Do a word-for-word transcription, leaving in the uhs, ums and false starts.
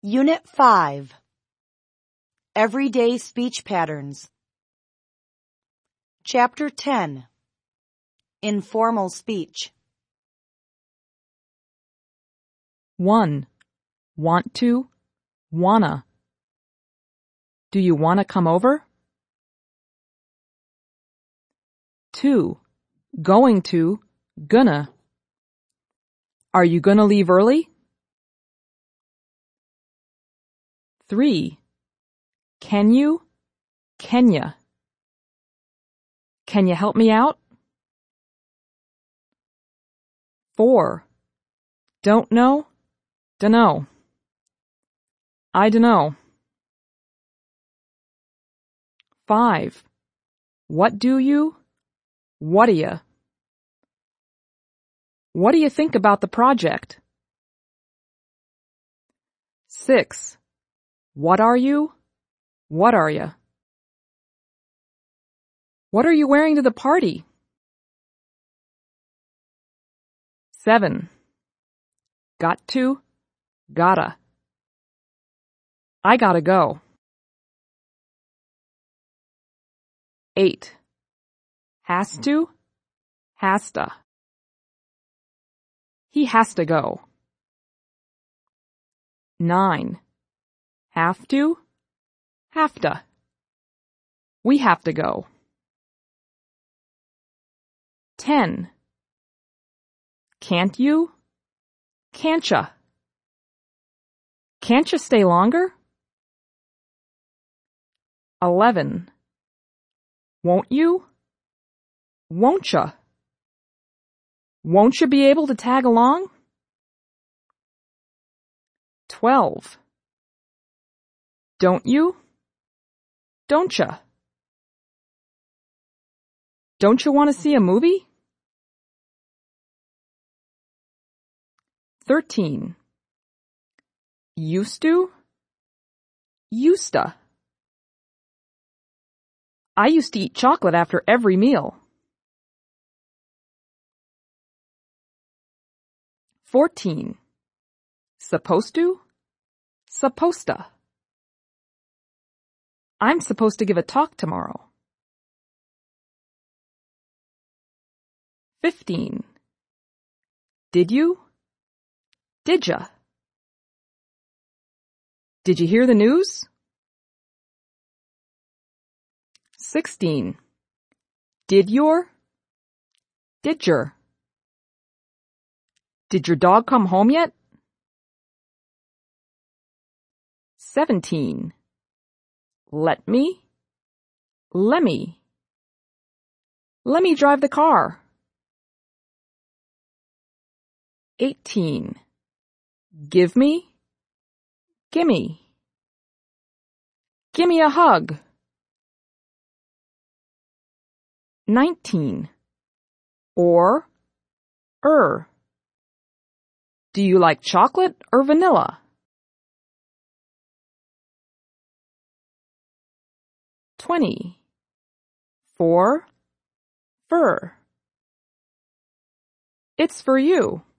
Unit five. Everyday Speech Patterns. Chapter ten. Informal Speech. one. Want to, wanna. Do you wanna come over? two. Going to, gonna. Are you gonna leave early? three. Can you, Kenya. Can you help me out? four. Don't know, dunno. I dunno. five. What do you, what'd ya? What do you think about the project? six. What are you, what are ya? What are you wearing to the party? seven. Got to, gotta. I gotta go. eight. Has to, hasta. He has to go. nine. Have to, have-to. We have to go. ten. Can't you, can't-ya. Can't you stay longer? eleven. Won't you, won't-ya. Won't you be able to tag along? twelve. Don't you, don't-ya. Don't you want to see a movie? thirteen. Used to, used-to. I used to eat chocolate after every meal. fourteen. Supposed to, supposed-to. I'm supposed to give a talk tomorrow. fifteen. Did you, did-ya. Did you hear the news? sixteen. Did your, did your. Did your dog come home yet? seventeen. Let me, lemme. Let me drive the car. eighteen. Give me, gimme. Gimme a hug. nineteen. Or, er. Do you like chocolate or vanilla? twenty. For, fur. It's for you.